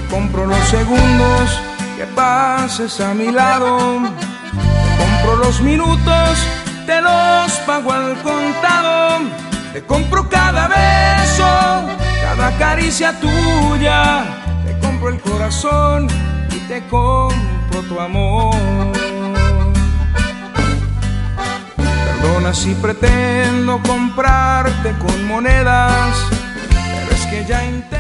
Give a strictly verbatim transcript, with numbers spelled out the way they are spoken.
compro los segundos que pases a mi lado, te compro los minutos, te los pago al contado, te compro cada beso, cada caricia tuya, te compro el corazón y te compro tu amor. Perdona si pretendo comprarte con monedas, pero es que ya intenté.